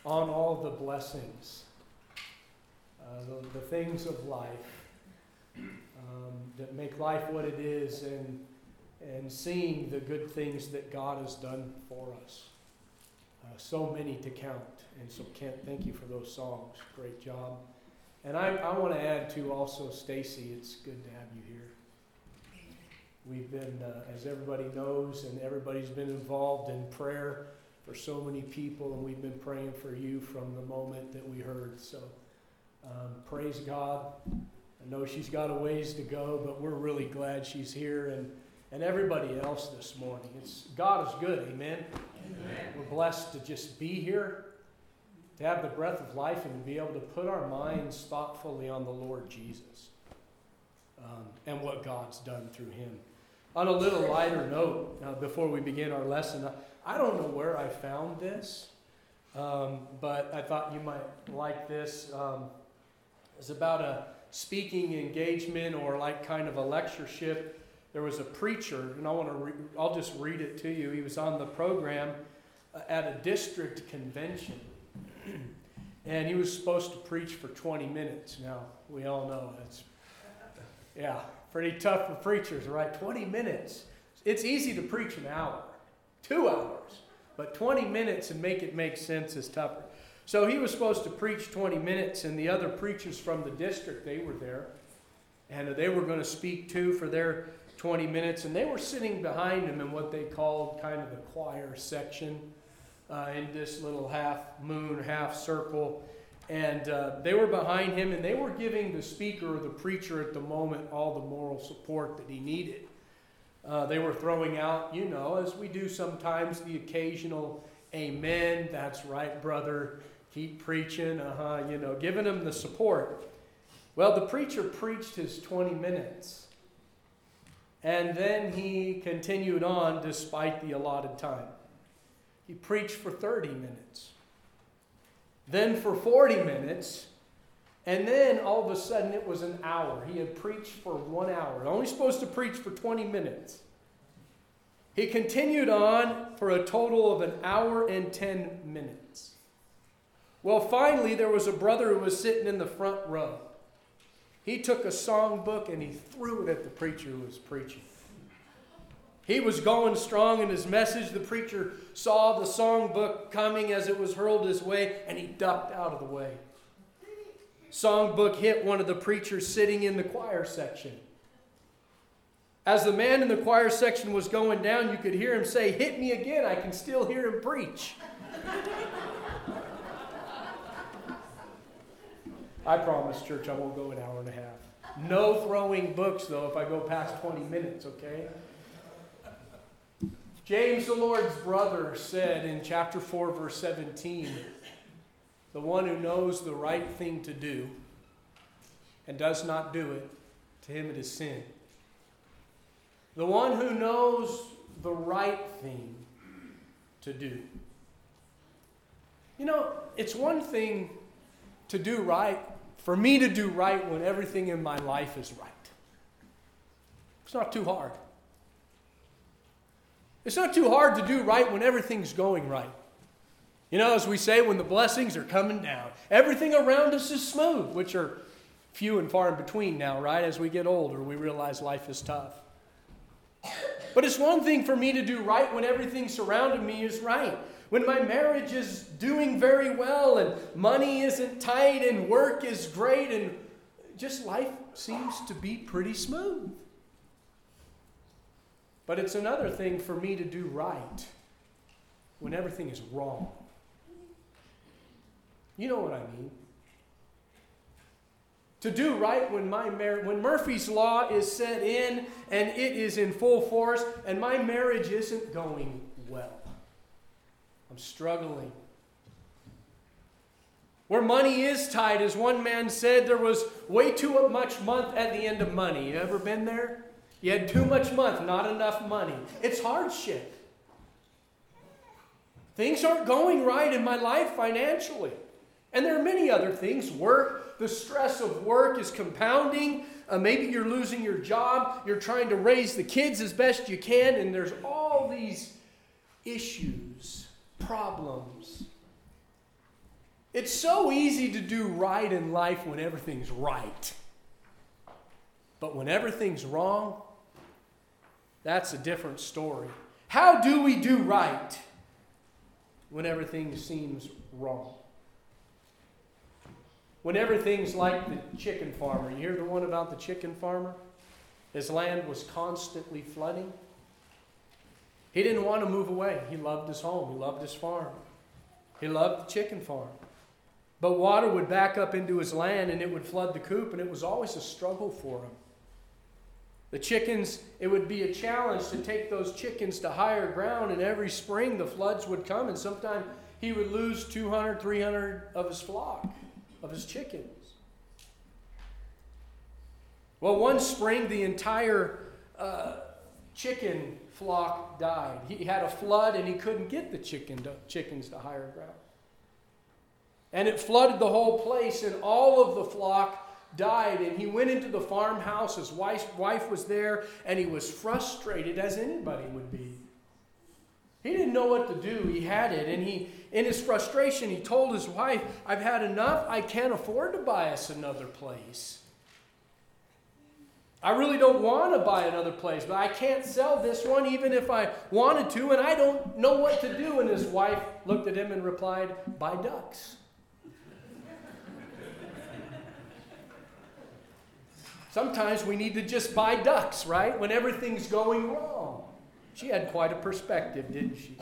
on all the blessings, the things of life that make life what it is, and seeing the good things that God has done for us. So many to count. And so, Kent, thank you for those songs. Great job. And I want to add, too, also, Stacy, it's good to have you here. We've been, as everybody knows, and everybody's been involved in prayer for so many people, and we've been praying for you from the moment that we heard. So, praise God. I know she's got a ways to go, but we're really glad she's here, and everybody else this morning. God is good, amen? Amen. We're blessed to just be here, to have the breath of life, and to be able to put our minds thoughtfully on the Lord Jesus and what God's done through him. On a little lighter note, before we begin our lesson, I don't know where I found this, but I thought you might like this. It's about a speaking engagement, or like kind of a lectureship. There was a preacher, and I'll just read it to you. He was on the program at a district convention, and he was supposed to preach for 20 minutes. Now, we all know that's, pretty tough for preachers, right? 20 minutes. It's easy to preach an hour, 2 hours, but 20 minutes and make it make sense is tougher. So he was supposed to preach 20 minutes, and the other preachers from the district, they were there, and they were going to speak too for their 20 minutes, and they were sitting behind him in what they called kind of the choir section, in this little half moon, half circle, and they were behind him, and they were giving the speaker or the preacher at the moment all the moral support that he needed. They were throwing out, as we do sometimes, the occasional amen, that's right, brother, keep preaching, giving him the support. Well, the preacher preached his 20 minutes. And then he continued on despite the allotted time. He preached for 30 minutes. Then for 40 minutes. And then all of a sudden it was an hour. He had preached for 1 hour. Only supposed to preach for 20 minutes. He continued on for a total of 1 hour and 10 minutes. Well, finally there was a brother who was sitting in the front row. He took a songbook and he threw it at the preacher who was preaching. He was going strong in his message. The preacher saw the songbook coming as it was hurled his way, and he ducked out of the way. Songbook hit one of the preachers sitting in the choir section. As the man in the choir section was going down, you could hear him say, "Hit me again, I can still hear him preach." I promise, church, I won't go 1 hour and a half. No throwing books, though, if I go past 20 minutes, okay? James, the Lord's brother, said in chapter 4, verse 17, "The one who knows the right thing to do and does not do it, to him it is sin." The one who knows the right thing to do. It's one thing to do right, for me to do right when everything in my life is right. It's not too hard. It's not too hard to do right when everything's going right. As we say, when the blessings are coming down. Everything around us is smooth, which are few and far in between now, right? As we get older, we realize life is tough. But it's one thing for me to do right when everything surrounding me is right. When my marriage is doing very well and money isn't tight and work is great and just life seems to be pretty smooth. But it's another thing for me to do right when everything is wrong. You know what I mean? To do right when when Murphy's Law is set in and it is in full force and my marriage isn't going well. I'm struggling. Where money is tight, as one man said, there was way too much month at the end of money. You ever been there? You had too much month, not enough money. It's hardship. Things aren't going right in my life financially. And there are many other things. Work, the stress of work is compounding. Maybe you're losing your job. You're trying to raise the kids as best you can. And there's all these issues, problems. It's so easy to do right in life when everything's right. But when everything's wrong, that's a different story. How do we do right when everything seems wrong? When everything's like the chicken farmer. You hear the one about the chicken farmer? His land was constantly flooding. He didn't want to move away. He loved his home. He loved his farm. He loved the chicken farm. But water would back up into his land and it would flood the coop, and it was always a struggle for him. The chickens, it would be a challenge to take those chickens to higher ground, and every spring the floods would come, and sometimes he would lose 200, 300 of his flock, of his chickens. Well, one spring the entire chicken flock died. He had a flood and he couldn't get the chickens to higher ground. And it flooded the whole place, and all of the flock died. And he went into the farmhouse. His wife was there, and he was frustrated, as anybody would be. He didn't know what to do. He had it. And in his frustration, he told his wife, "I've had enough. I can't afford to buy us another place. I really don't want to buy another place, but I can't sell this one even if I wanted to, and I don't know what to do." And his wife looked at him and replied, "Buy ducks." Sometimes we need to just buy ducks, right? When everything's going wrong. She had quite a perspective, didn't she?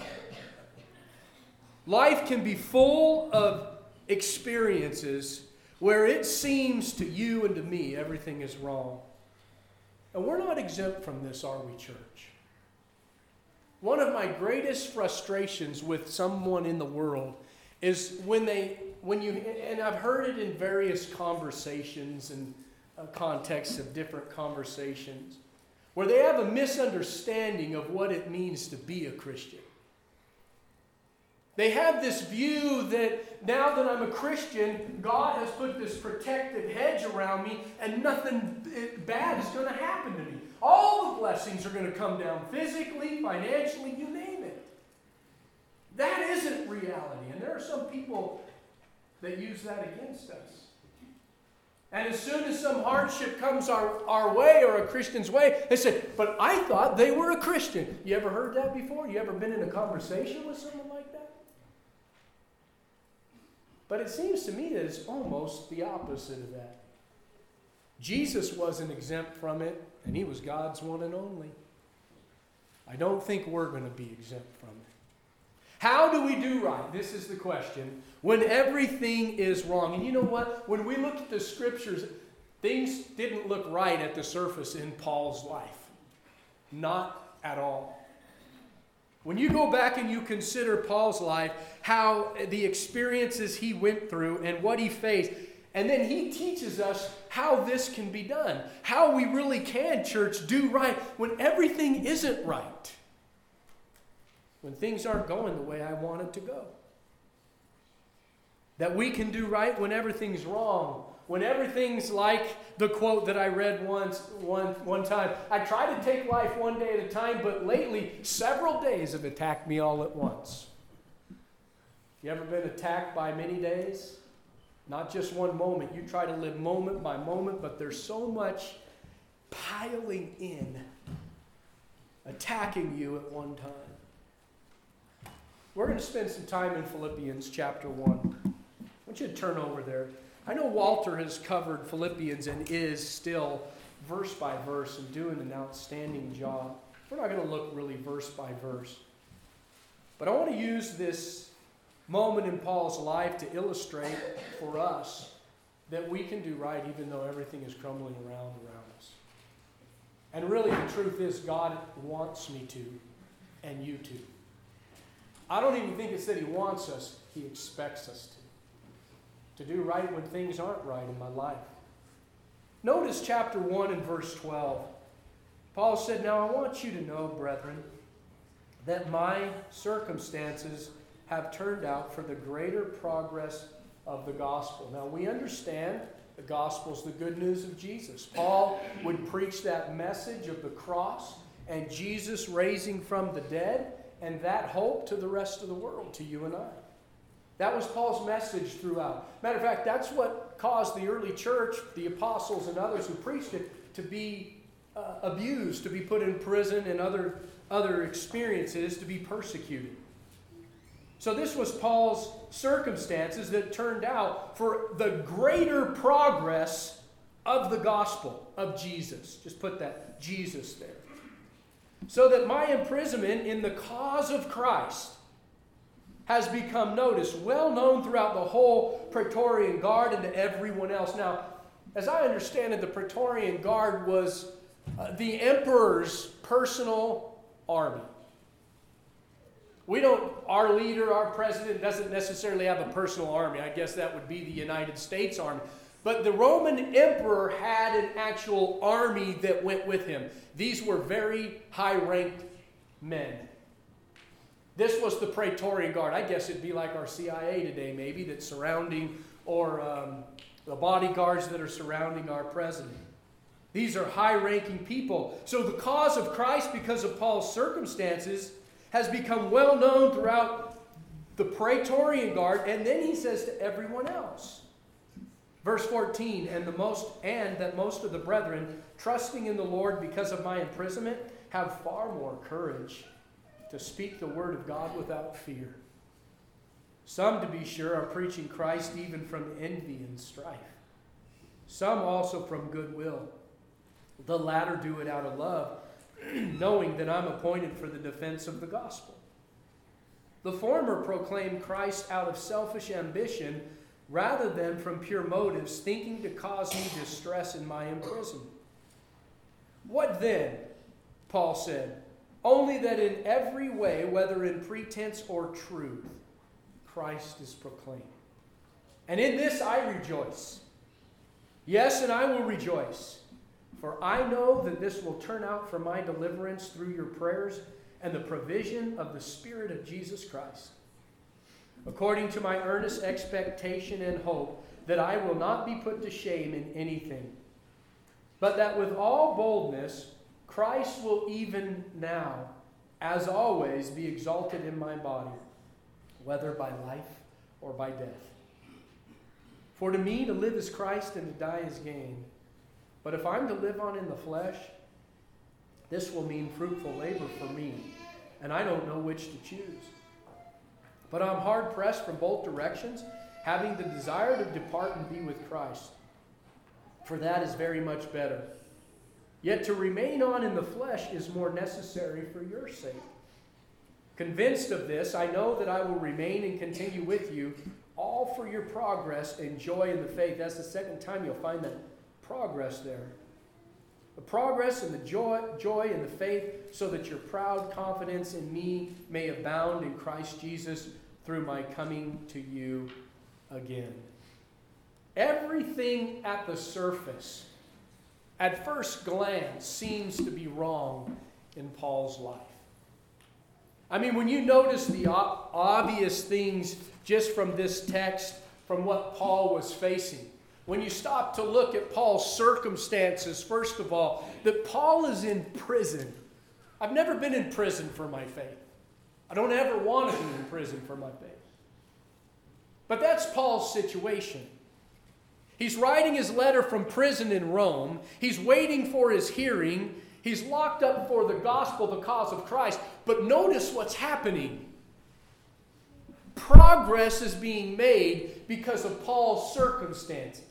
Life can be full of experiences where it seems to you and to me everything is wrong. And we're not exempt from this, are we, church? One of my greatest frustrations with someone in the world is and I've heard it in various conversations and contexts of different conversations, where they have a misunderstanding of what it means to be a Christian. They have this view that now that I'm a Christian, God has put this protective hedge around me and nothing bad is going to happen to me. All the blessings are going to come down physically, financially, you name it. That isn't reality. And there are some people that use that against us. And as soon as some hardship comes our way or a Christian's way, they say, "But I thought they were a Christian." You ever heard that before? You ever been in a conversation with someone like that? But it seems to me that it's almost the opposite of that. Jesus wasn't exempt from it, and he was God's one and only. I don't think we're going to be exempt from it. How do we do right? This is the question. When everything is wrong. And you know what? When we look at the scriptures, things didn't look right at the surface in Paul's life. Not at all. When you go back and you consider Paul's life, how the experiences he went through and what he faced, and then he teaches us how this can be done. How we really can, church, do right when everything isn't right. When things aren't going the way I want it to go. That we can do right when everything's wrong. When everything's like the quote that I read one time. "I try to take life one day at a time, but lately several days have attacked me all at once." You ever been attacked by many days? Not just one moment. You try to live moment by moment, but there's so much piling in, attacking you at one time. We're going to spend some time in Philippians chapter 1. I want you to turn over there. I know Walter has covered Philippians and is still verse by verse and doing an outstanding job. We're not going to look really verse by verse. But I want to use this moment in Paul's life to illustrate for us that we can do right even though everything is crumbling around us. And really the truth is God wants me to, and you to. I don't even think it's that he wants us, he expects us to. To do right when things aren't right in my life. Notice chapter 1 and verse 12. Paul said, "Now I want you to know, brethren, that my circumstances have turned out for the greater progress of the gospel." Now we understand the gospel is the good news of Jesus. Paul would preach that message of the cross and Jesus raising from the dead, and that hope to the rest of the world, to you and I. That was Paul's message throughout. Matter of fact, that's what caused the early church, the apostles and others who preached it, to be abused, to be put in prison and other experiences, to be persecuted. So this was Paul's circumstances that turned out for the greater progress of the gospel of Jesus. Just put that Jesus there. So that my imprisonment in the cause of Christ has become, notice, well known throughout the whole Praetorian Guard and to everyone else. Now, as I understand it, the Praetorian Guard was the emperor's personal army. Our leader, our president, doesn't necessarily have a personal army. I guess that would be the United States Army. But the Roman emperor had an actual army that went with him. These were very high-ranked men. This was the Praetorian Guard. I guess it'd be like our CIA today, maybe, that's surrounding, or the bodyguards that are surrounding our president. These are high-ranking people. So the cause of Christ, because of Paul's circumstances, has become well known throughout the Praetorian Guard, and then he says to everyone else. Verse 14, and that most of the brethren, trusting in the Lord because of my imprisonment, have far more courage to speak the word of God without fear. Some, to be sure, are preaching Christ even from envy and strife. Some also from goodwill. The latter do it out of love, knowing that I'm appointed for the defense of the gospel. The former proclaim Christ out of selfish ambition rather than from pure motives, thinking to cause me distress in my imprisonment. What then? Paul said, only that in every way, whether in pretense or truth, Christ is proclaimed. And in this I rejoice. Yes, and I will rejoice. For I know that this will turn out for my deliverance through your prayers and the provision of the Spirit of Jesus Christ, according to my earnest expectation and hope that I will not be put to shame in anything, but that with all boldness Christ will even now, as always, be exalted in my body, whether by life or by death. For to me to live is Christ and to die is gain. But if I'm to live on in the flesh, this will mean fruitful labor for me, and I don't know which to choose. But I'm hard-pressed from both directions, having the desire to depart and be with Christ. For that is very much better. Yet to remain on in the flesh is more necessary for your sake. Convinced of this, I know that I will remain and continue with you, all for your progress and joy in the faith. That's the second time you'll find that progress there. The progress and the joy in the faith, so that your proud confidence in me may abound in Christ Jesus through my coming to you again. Everything at the surface, at first glance, seems to be wrong in Paul's life. I mean, when you notice the obvious things just from this text, from what Paul was facing, when you stop to look at Paul's circumstances, first of all, that Paul is in prison. I've never been in prison for my faith. I don't ever want to be in prison for my faith. But that's Paul's situation. He's writing his letter from prison in Rome. He's waiting for his hearing. He's locked up for the gospel, the cause of Christ. But notice what's happening. Progress is being made because of Paul's circumstances.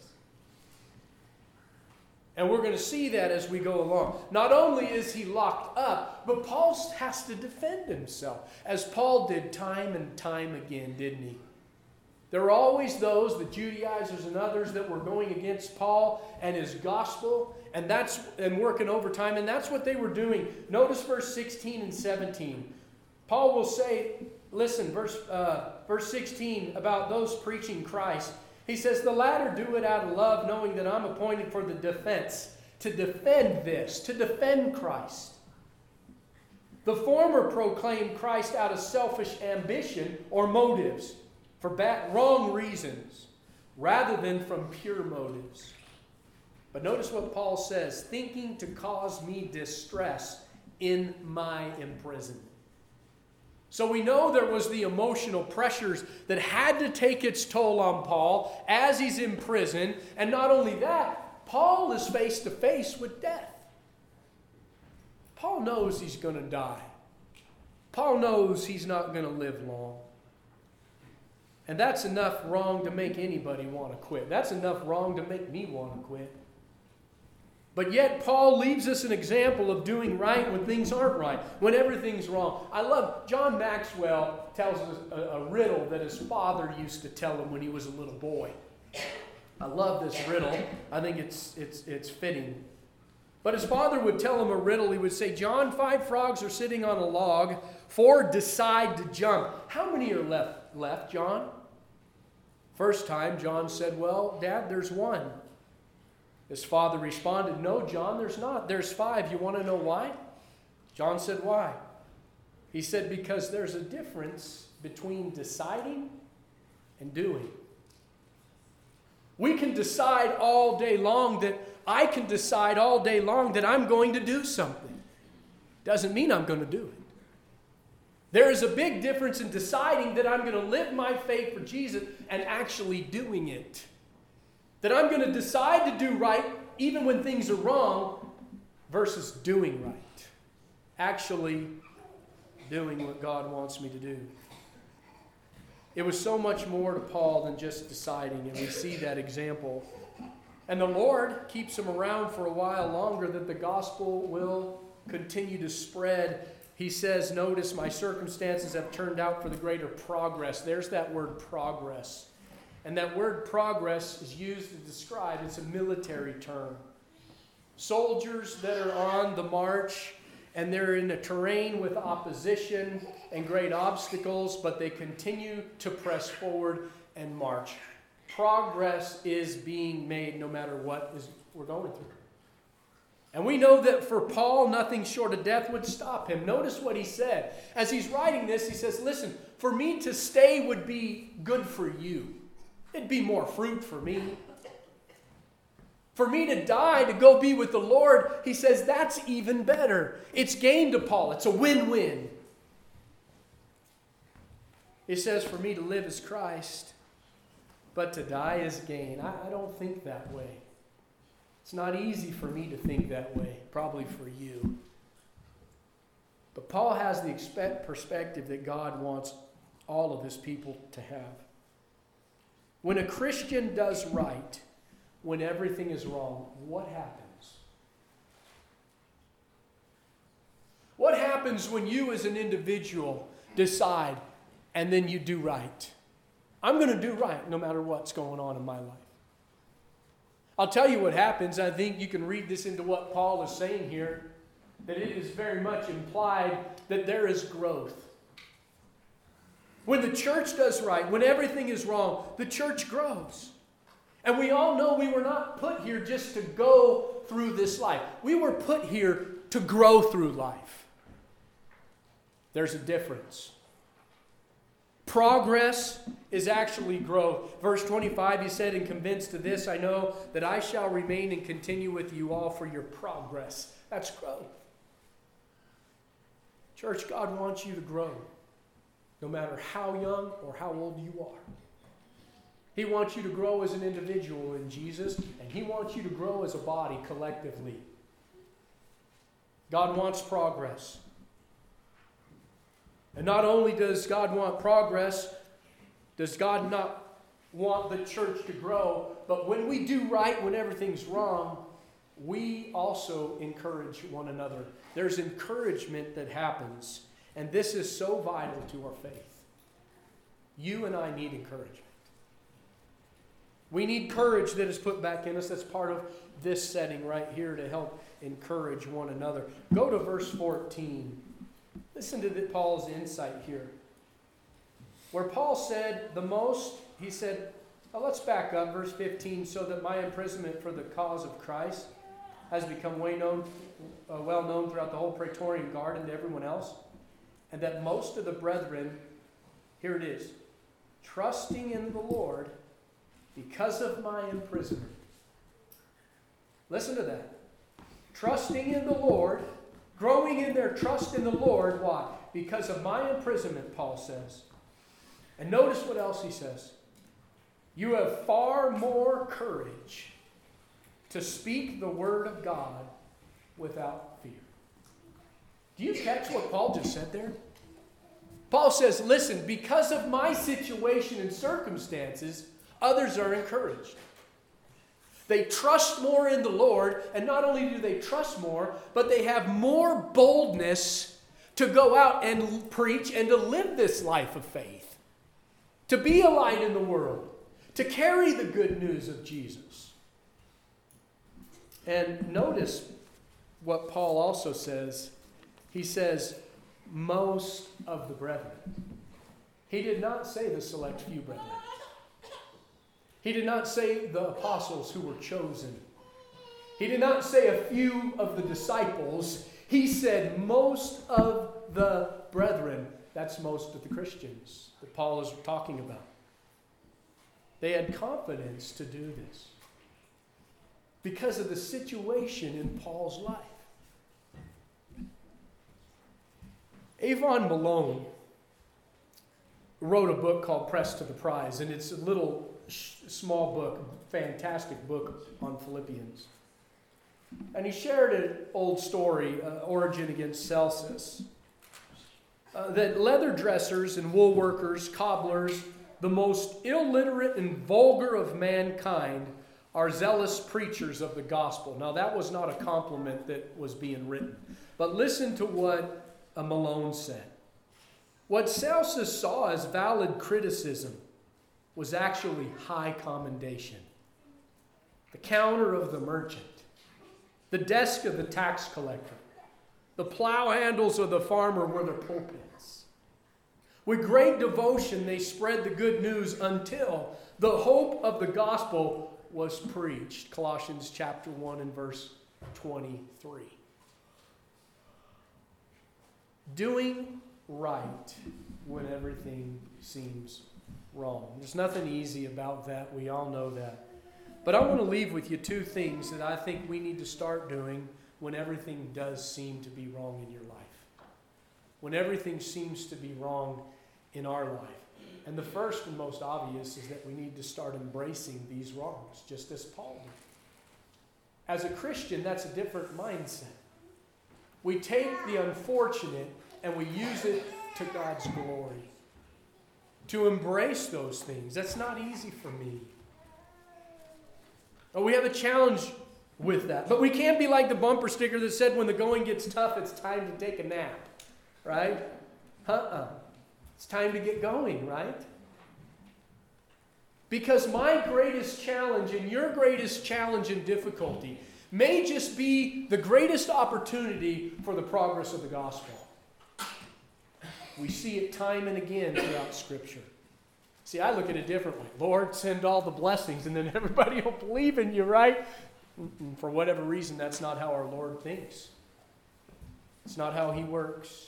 And we're going to see that as we go along. Not only is he locked up, but Paul has to defend himself, as Paul did time and time again, didn't he? There were always those, the Judaizers and others, that were going against Paul and his gospel, and working overtime, and that's what they were doing. Notice verse 16 and 17. Paul will say, listen, verse 16, about those preaching Christ. He says, the latter do it out of love, knowing that I'm appointed for the defense, to defend this, to defend Christ. The former proclaim Christ out of selfish ambition or motives, for wrong reasons, rather than from pure motives. But notice what Paul says, thinking to cause me distress in my imprisonment. So we know there was the emotional pressures that had to take its toll on Paul as he's in prison. And not only that, Paul is face to face with death. Paul knows he's going to die. Paul knows he's not going to live long. And that's enough wrong to make anybody want to quit. That's enough wrong to make me want to quit. But yet Paul leaves us an example of doing right when things aren't right, when everything's wrong. I love, John Maxwell tells us a riddle that his father used to tell him when he was a little boy. I love this riddle. I think it's fitting. But his father would tell him a riddle. He would say, John, 5 frogs are sitting on a log. 4 decide to jump. How many are left, John? First time, John said, well, Dad, there's 1. His father responded, no, John, there's not. There's 5. You want to know why? John said, why? He said, because there's a difference between deciding and doing. We can decide all day long that I can decide all day long that I'm going to do something. Doesn't mean I'm going to do it. There is a big difference in deciding that I'm going to live my faith for Jesus and actually doing it. That I'm going to decide to do right even when things are wrong versus doing right. Actually doing what God wants me to do. It was so much more to Paul than just deciding, and we see that example. And the Lord keeps him around for a while longer that the gospel will continue to spread. He says, notice my circumstances have turned out for the greater progress. There's that word progress. And that word progress is used to describe, it's a military term. Soldiers that are on the march and they're in a terrain with opposition and great obstacles, but they continue to press forward and march. Progress is being made no matter what we're going through. And we know that for Paul, nothing short of death would stop him. Notice what he said. As he's writing this, he says, listen, for me to stay would be good for you. It'd be more fruit for me. For me to die, to go be with the Lord, he says, that's even better. It's gain to Paul. It's a win-win. He says, for me to live is Christ, but to die is gain. I don't think that way. It's not easy for me to think that way, probably for you. But Paul has the perspective that God wants all of his people to have. When a Christian does right, when everything is wrong, what happens? What happens when you as an individual decide and then you do right? I'm going to do right no matter what's going on in my life. I'll tell you what happens. I think you can read this into what Paul is saying here, that it is very much implied that there is growth. When the church does right, when everything is wrong, the church grows. And we all know we were not put here just to go through this life. We were put here to grow through life. There's a difference. Progress is actually growth. Verse 25, he said, and convinced of this, I know that I shall remain and continue with you all for your progress. That's growth. Church, God wants you to grow, no matter how young or how old you are. He wants you to grow as an individual in Jesus, and He wants you to grow as a body collectively. God wants progress. And not only does God want progress, does God not want the church to grow, but when we do right, when everything's wrong, we also encourage one another. There's encouragement that happens, and this is so vital to our faith. You and I need encouragement. We need courage that is put back in us. That's part of this setting right here to help encourage one another. Go to verse 14. Listen to Paul's insight here. Where Paul said he said, let's back up, verse 15, so that my imprisonment for the cause of Christ has become well known throughout the whole Praetorian Guard and to everyone else, and that most of the brethren, here it is, trusting in the Lord because of my imprisonment. Listen to that. Trusting in the Lord, growing in their trust in the Lord, why? because of my imprisonment, Paul says. And notice what else he says. You have far more courage to speak the word of God without fear. Do you catch what Paul just said there? Paul says, listen, because of my situation and circumstances, others are encouraged. They trust more in the Lord, and not only do they trust more, but they have more boldness to go out and preach and to live this life of faith, to be a light in the world, to carry the good news of Jesus. And notice what Paul also says. He says, most of the brethren. He did not say the select few brethren. He did not say the apostles who were chosen. He did not say a few of the disciples. He said most of the brethren. That's most of the Christians that Paul is talking about. They had confidence to do this because of the situation in Paul's life. Avon Malone wrote a book called Pressed to the Prize, and it's a little small book, fantastic book on Philippians. And he shared an old story, Origin against Celsus, that leather dressers and wool workers, cobblers, the most illiterate and vulgar of mankind, are zealous preachers of the gospel. Now, that was not a compliment that was being written. But listen to what Malone said. What Celsus saw as valid criticism was actually high commendation. The counter of the merchant, the desk of the tax collector, the plow handles of the farmer were their pulpits. With great devotion, they spread the good news until the hope of the gospel was preached. Colossians chapter 1 and verse 23. Doing right when everything seems wrong. There's nothing easy about that. We all know that. But I want to leave with you two things that I think we need to start doing when everything does seem to be wrong in your life. When everything seems to be wrong in our life. And the first and most obvious is that we need to start embracing these wrongs, just as Paul did. As a Christian, that's a different mindset. We take the unfortunate and we use it to God's glory. To embrace those things. That's not easy for me. We have a challenge with that. But we can't be like the bumper sticker that said when the going gets tough, it's time to take a nap. Right? It's time to get going, right? Because my greatest challenge and your greatest challenge and difficulty may just be the greatest opportunity for the progress of the gospel. We see it time and again throughout Scripture. See, I look at it differently. Lord, send all the blessings, and then everybody will believe in you, right? For whatever reason, that's not how our Lord thinks. It's not how He works.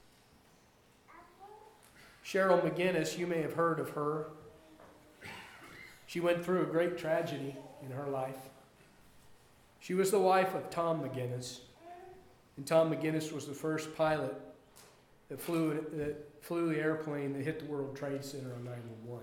Cheryl McGinnis, you may have heard of her. She went through a great tragedy in her life. She was the wife of Tom McGinnis. And Tom McGinnis was the first pilot that flew the airplane that hit the World Trade Center on 9/11.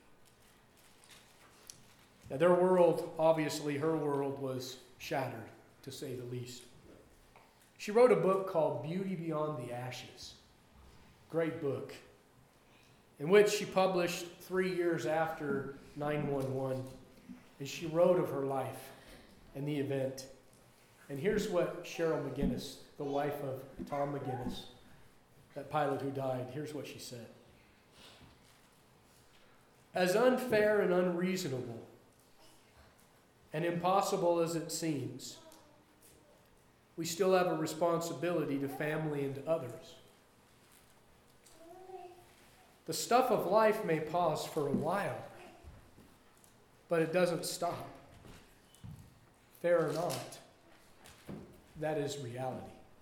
Now their world, obviously her world, was shattered, to say the least. She wrote a book called Beauty Beyond the Ashes. Great book. In which she published 3 years after 9/11. And she wrote of her life and the event. And here's what Cheryl McGinnis, the wife of Tom McGinnis, that pilot who died, here's what she said. As unfair and unreasonable and impossible as it seems, we still have a responsibility to family and to others. The stuff of life may pause for a while, but it doesn't stop. Fair or not, that is reality.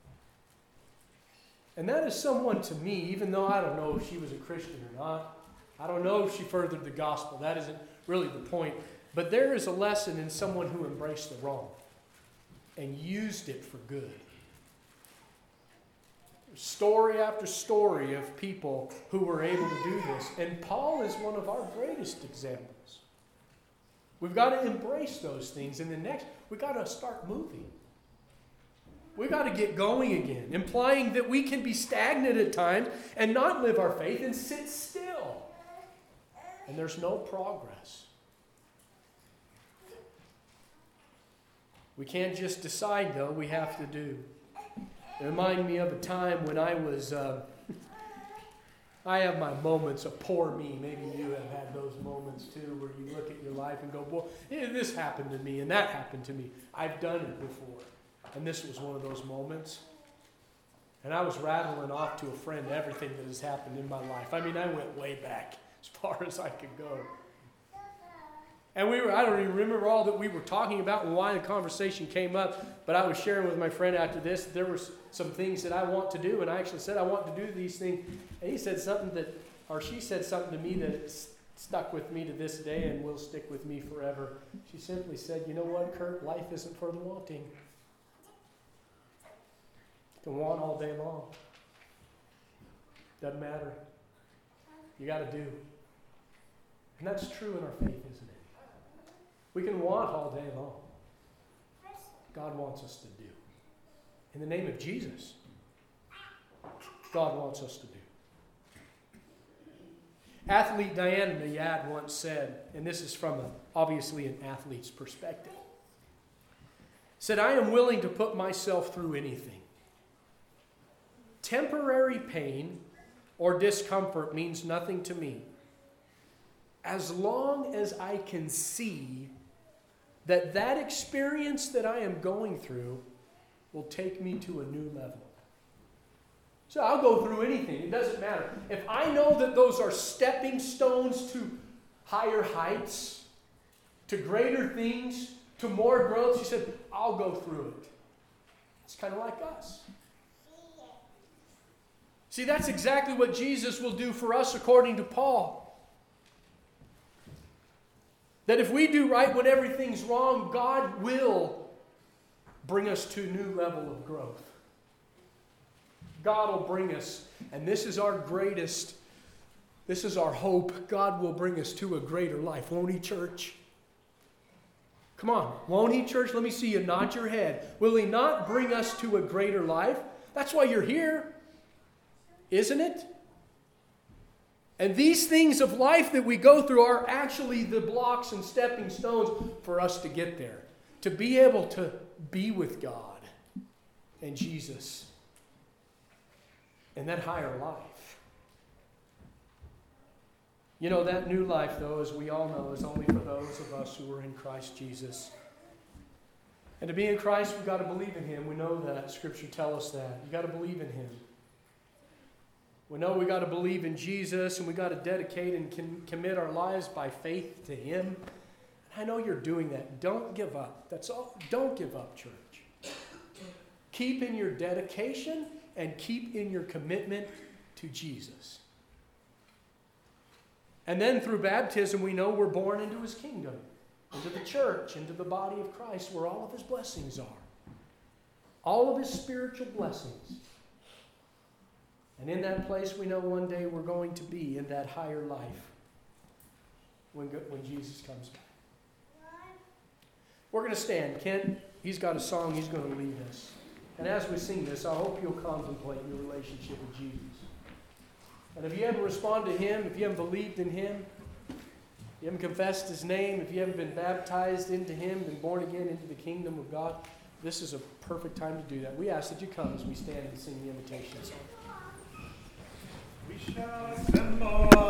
And that is someone to me, even though I don't know if she was a Christian or not, I don't know if she furthered the gospel, that isn't really the point, but there is a lesson in someone who embraced the wrong and used it for good. Story after story of people who were able to do this. And Paul is one of our greatest examples. We've got to embrace those things. And then next, we've got to start moving. We've got to get going again, implying that we can be stagnant at times and not live our faith and sit still. And there's no progress. We can't just decide, though. We have to do. It reminded me of a time when I was... I have my moments of poor me. Maybe you have had those moments too, where you look at your life and go, "Boy, this happened to me and that happened to me. I've done it before." And this was one of those moments. And I was rattling off to a friend everything that has happened in my life. I mean, I went way back as far as I could go. And I don't even remember all that we were talking about and why the conversation came up, but I was sharing with my friend after this, there were some things that I want to do, and I actually said I want to do these things. And he said something she said something to me that stuck with me to this day and will stick with me forever. She simply said, "You know what, Kurt? Life isn't for the wanting. You can want all day long. Doesn't matter. You got to do." And that's true in our faith, isn't it? We can want all day long. God wants us to do. In the name of Jesus, God wants us to do. Athlete Diana Nayad once said, and this is from obviously an athlete's perspective, said, "I am willing to put myself through anything. Temporary pain or discomfort means nothing to me, as long as I can see that experience that I am going through will take me to a new level." So I'll go through anything. It doesn't matter. If I know that those are stepping stones to higher heights, to greater things, to more growth, she said, I'll go through it. It's kind of like us. See, that's exactly what Jesus will do for us according to Paul. That if we do right when everything's wrong, God will bring us to a new level of growth. God will bring us, and this is our hope, God will bring us to a greater life. Won't He, church? Come on, won't He, church? Let me see you nod your head. Will He not bring us to a greater life? That's why you're here, isn't it? And these things of life that we go through are actually the blocks and stepping stones for us to get there. To be able to be with God and Jesus and that higher life. You know, that new life, though, as we all know, is only for those of us who are in Christ Jesus. And to be in Christ, we've got to believe in Him. We know that. Scripture tells us that. You've got to believe in Him. We know we got to believe in Jesus, and we got to dedicate and commit our lives by faith to Him. And I know you're doing that. Don't give up. That's all. Don't give up, church. Keep in your dedication and keep in your commitment to Jesus. And then through baptism, we know we're born into His kingdom, into the church, into the body of Christ, where all of His blessings are. All of His spiritual blessings. And in that place, we know one day we're going to be in that higher life when Jesus comes back. We're going to stand. Ken, he's got a song he's going to lead us. And as we sing this, I hope you'll contemplate your relationship with Jesus. And if you haven't responded to Him, if you haven't believed in Him, if you haven't confessed His name, if you haven't been baptized into Him, been born again into the kingdom of God, this is a perfect time to do that. We ask that you come as we stand and sing the invitation song. We shall assemble.